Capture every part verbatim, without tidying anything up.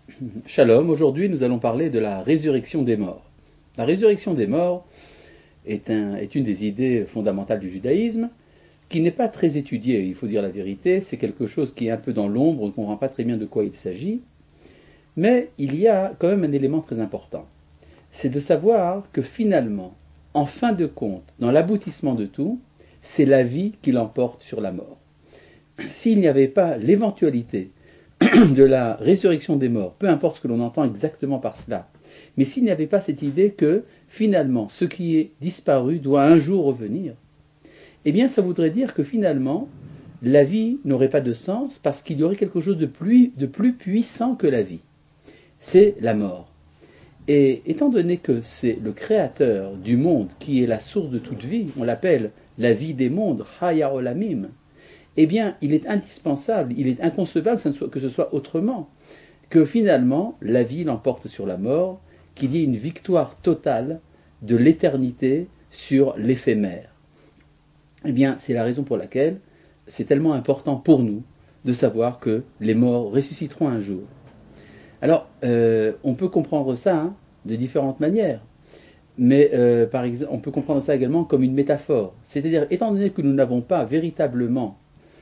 Shalom, aujourd'hui nous allons parler de la résurrection des morts. La résurrection des morts est, un, est une des idées fondamentales du judaïsme qui n'est pas très étudiée, il faut dire la vérité, c'est quelque chose qui est un peu dans l'ombre, on ne comprend pas très bien de quoi il s'agit, mais il y a quand même un élément très important, c'est de savoir que finalement, en fin de compte, dans l'aboutissement de tout, c'est la vie qui l'emporte sur la mort. S'il n'y avait pas l'éventualité de la résurrection des morts, peu importe ce que l'on entend exactement par cela, mais s'il n'y avait pas cette idée que, finalement, ce qui est disparu doit un jour revenir, eh bien ça voudrait dire que finalement, la vie n'aurait pas de sens parce qu'il y aurait quelque chose de plus, de plus puissant que la vie. C'est la mort. Et étant donné que c'est le créateur du monde qui est la source de toute vie, on l'appelle la vie des mondes, Chaya Olamim, eh bien, il est indispensable, il est inconcevable que ce soit autrement, que finalement, la vie l'emporte sur la mort, qu'il y ait une victoire totale de l'éternité sur l'éphémère. Eh bien, c'est la raison pour laquelle c'est tellement important pour nous de savoir que les morts ressusciteront un jour. Alors, euh, on peut comprendre ça hein, de différentes manières, mais euh, par exemple, on peut comprendre ça également comme une métaphore. C'est-à-dire, étant donné que nous n'avons pas véritablement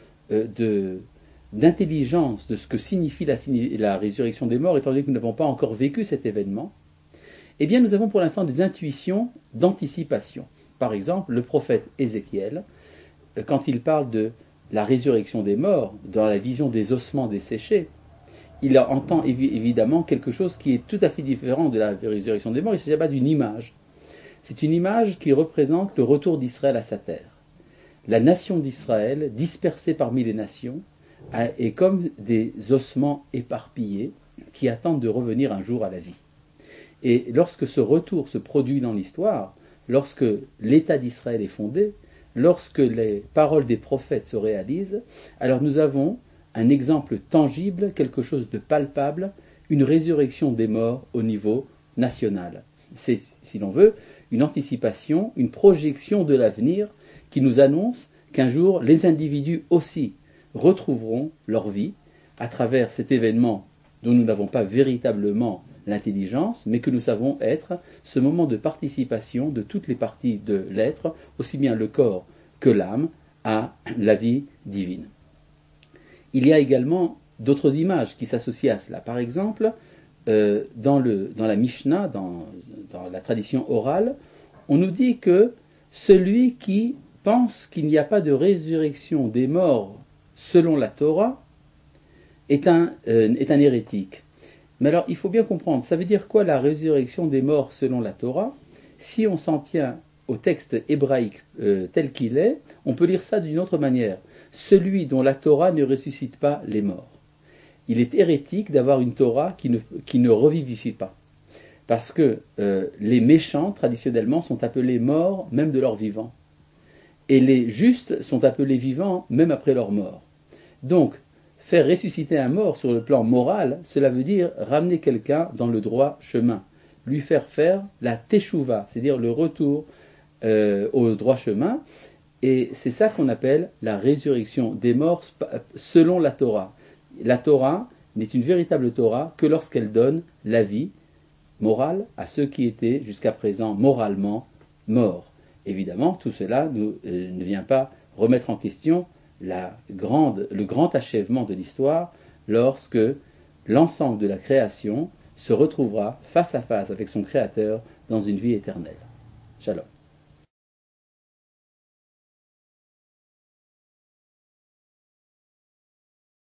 De, d'intelligence de ce que signifie la, la résurrection des morts, étant donné que nous n'avons pas encore vécu cet événement, eh bien nous avons pour l'instant des intuitions d'anticipation. Par exemple, le prophète Ézéchiel, quand il parle de la résurrection des morts, dans la vision des ossements desséchés, il entend évidemment quelque chose qui est tout à fait différent de la résurrection des morts, il ne s'agit pas d'une image. C'est une image qui représente le retour d'Israël à sa terre. La nation d'Israël, dispersée parmi les nations, est comme des ossements éparpillés qui attendent de revenir un jour à la vie. Et lorsque ce retour se produit dans l'histoire, lorsque l'État d'Israël est fondé, lorsque les paroles des prophètes se réalisent, alors nous avons un exemple tangible, quelque chose de palpable, une résurrection des morts au niveau national. C'est, si l'on veut, une anticipation, une projection de l'avenir qui nous annonce qu'un jour, les individus aussi retrouveront leur vie à travers cet événement dont nous n'avons pas véritablement l'intelligence, mais que nous savons être ce moment de participation de toutes les parties de l'être, aussi bien le corps que l'âme, à la vie divine. Il y a également d'autres images qui s'associent à cela. Par exemple, euh, dans, le, dans la Mishnah, dans, dans la tradition orale, on nous dit que celui qui pense qu'il n'y a pas de résurrection des morts selon la Torah est un, euh, est un hérétique. Mais alors, il faut bien comprendre, ça veut dire quoi la résurrection des morts selon la Torah? Si on s'en tient au texte hébraïque euh, tel qu'il est, on peut lire ça d'une autre manière. Celui dont la Torah ne ressuscite pas les morts. Il est hérétique d'avoir une Torah qui ne, qui ne revivifie pas. Parce que euh, les méchants, traditionnellement, sont appelés morts même de leur vivant. Et les justes sont appelés vivants même après leur mort. Donc, faire ressusciter un mort sur le plan moral, cela veut dire ramener quelqu'un dans le droit chemin, lui faire faire la teshuva, c'est-à-dire le retour euh, au droit chemin, et c'est ça qu'on appelle la résurrection des morts selon la Torah. La Torah n'est une véritable Torah que lorsqu'elle donne la vie morale à ceux qui étaient jusqu'à présent moralement morts. Évidemment, tout cela nous, euh, ne vient pas remettre en question la grande, le grand achèvement de l'histoire lorsque l'ensemble de la création se retrouvera face à face avec son Créateur dans une vie éternelle. Shalom.